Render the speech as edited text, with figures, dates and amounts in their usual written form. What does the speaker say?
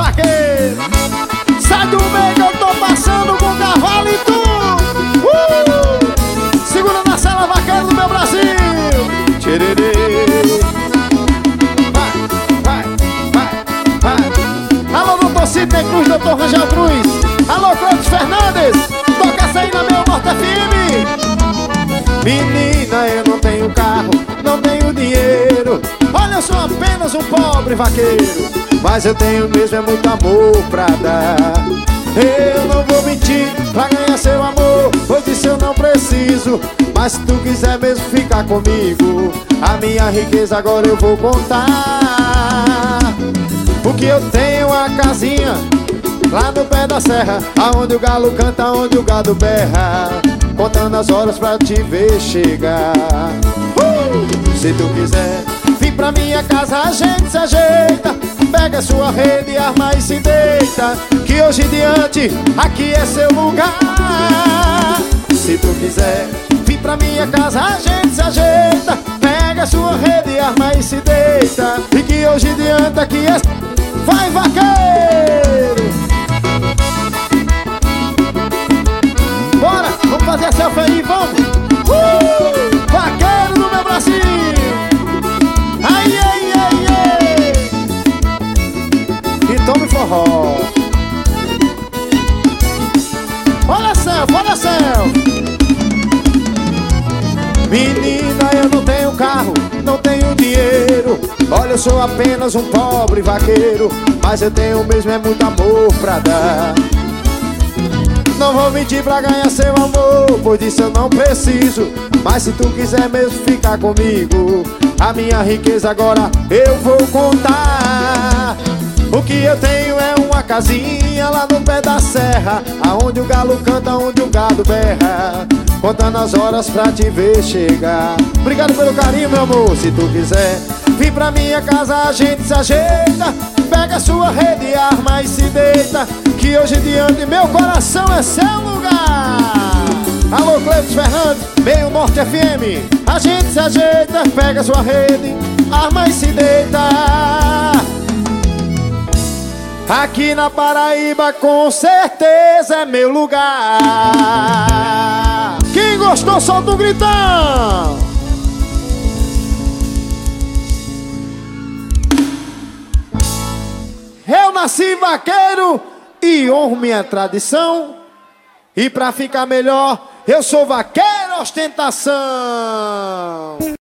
vaqueiro. Sai do meio que eu tô passando com cavalo e tudo. Segura na sala, vaqueiro do meu Brasil. Tchererê. Alô, doutor Sidney Cruz, doutor Rangel Cruz. Alô, Cleiton Fernandes. Toca essa aí na meu Norte FM. Menina, eu não tenho carro, não tenho dinheiro. Olha, eu sou apenas um pobre vaqueiro, mas eu tenho mesmo é muito amor pra dar. Eu não vou mentir pra ganhar seu amor, pois disso eu não preciso. Mas se tu quiser mesmo ficar comigo, a minha riqueza agora eu vou contar. Porque eu tenho uma casinha lá no pé da serra, aonde o galo canta, onde o gado berra, contando as horas pra te ver chegar. Se tu quiser vir pra minha casa, a gente se ajeita. Pega sua rede, arma e se deita, que hoje em diante aqui é seu lugar. Se tu quiser vir pra minha casa, a gente se ajeita. Pega sua rede, arma e se deita, e que hoje em diante aqui é... Vai, vaqueiro! Bora, vamos fazer a selfie aí, vamos! Vaqueiro do meu Brasil! Ai, ai, ai, ai! E tome forró! Olha a selfie, olha a selfie! Menina, eu não tenho carro, não tenho dinheiro. Olha, eu sou apenas um pobre vaqueiro, mas eu tenho mesmo é muito amor pra dar. Não vou mentir pra ganhar seu amor, pois disso eu não preciso. Mas se tu quiser mesmo ficar comigo, a minha riqueza agora eu vou contar. O que eu tenho é uma casinha lá no pé da serra, aonde o galo canta, onde o gado berra, contando as horas pra te ver chegar. Obrigado pelo carinho, meu amor. Se tu quiser vir pra minha casa, a gente se ajeita. Pega sua rede, arma e se deita, que hoje em diante meu coração é seu lugar. Alô, Cleiton Fernandes, meio Norte FM. A gente se ajeita, pega sua rede, arma e se deita. Aqui na Paraíba com certeza é meu lugar. Quem gostou, solta um gritão. Eu nasci vaqueiro e honro minha tradição. E pra ficar melhor, eu sou vaqueiro ostentação.